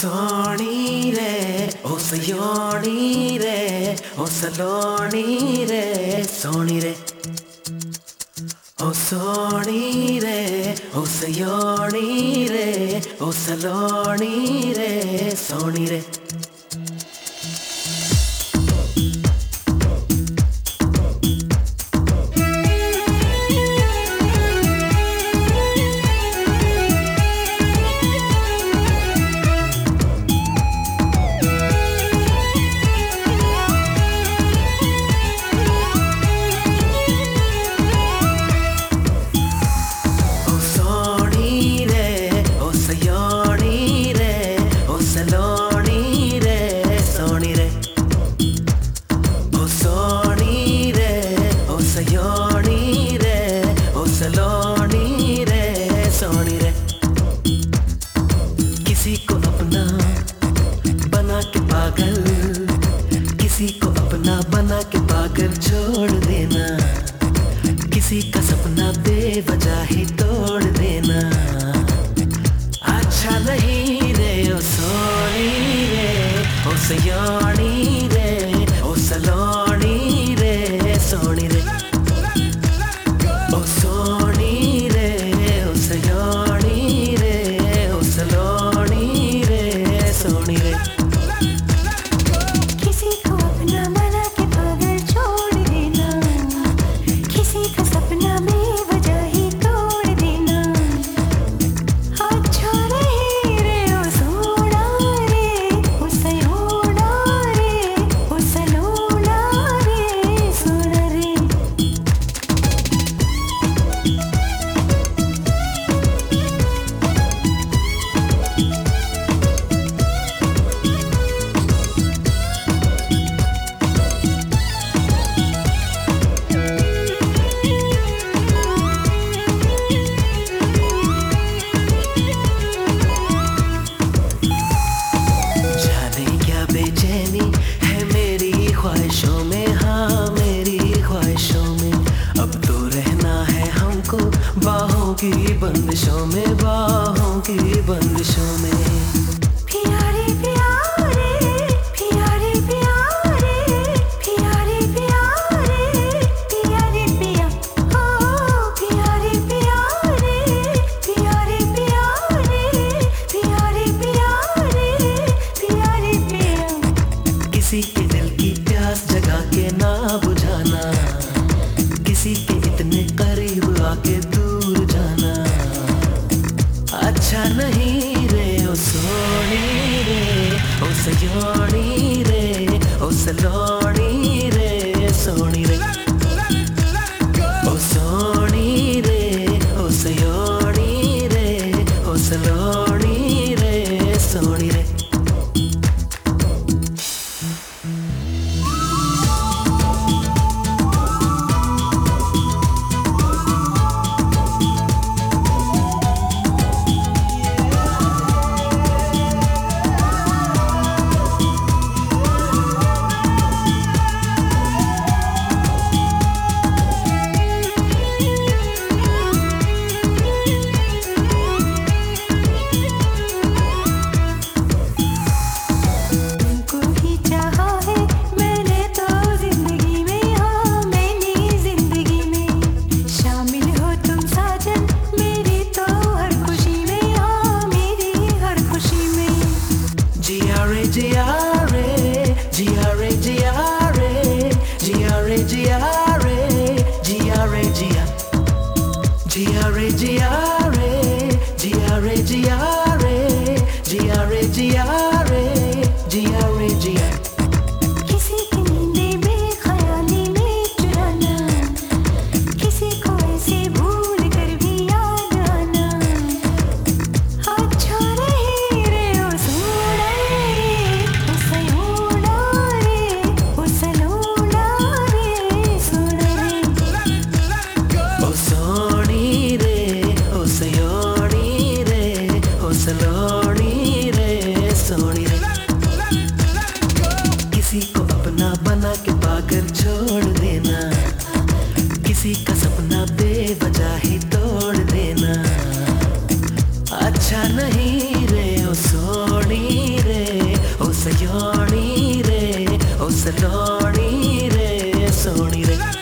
सोनी रे ओ सयोनी रे ओ सलोनी रे सोनी रे ओ सोनी रे ओ सयोनी रे ओ सलोनी रे सोनी रे। किसी को अपना बना के पागल, किसी को अपना बना के पागल छोड़ देना, किसी का सपना बेवजह ही तोड़ देना अच्छा नहीं रे ओ सोनी रे ओ सयानी रे ओ सलोनी रे सोनी रे ओ सोनी रे ओ सयानी रे ओ सलोनी रे सोनी रे। किसी को अपना बना के पागल छोड़ देना, किसी का सपना बेवजह ही तोड़ देना अच्छा नहीं रे ओ सोना रे ओ सयोना रे ओ सलोना रे सोना रे। बेचैनी है मेरी ख्वाहिशों में, हाँ मेरी ख्वाहिशों में, अब तो रहना है हमको बाहों की बंदिशों में, बाहों की बंदिशों में। प्यारे प्यारे प्यारे प्यारे प्यारे प्यारे प्यारे पिया हो प्यारे प्यारे प्यारे प्यारे प्यारे प्यारे प्यारे पिया। किसी के दिल की प्यास जगा के ना बुझाना, किसी के इतने करीब आके दूर जाना अच्छा नहीं रे ओ सोनी रे ओ सयोनी रे ओ सलोनी रे सोनी रे ओ सोनी रे ओ सयोनी रे ओ सलोनी रे सोनी रे। किसी की नींदें बेख्याली में चुराना, किसी को ऐसे भूल कर भी याद आना अच्छा नहीं रे ओ सोना रे ओ सयोना रे ओ सलोना रे सोना रे ओ सोनी रे ओ सयोनी रे ओ सलोनी रे सोनी रे। किसी को अपना बना के पागल छोड़ देना, किसी का सपना बेवजह ही तोड़ देना अच्छा नहीं रे ओ सोनी सयोनी रे ओ सलोनी रे सोनी रे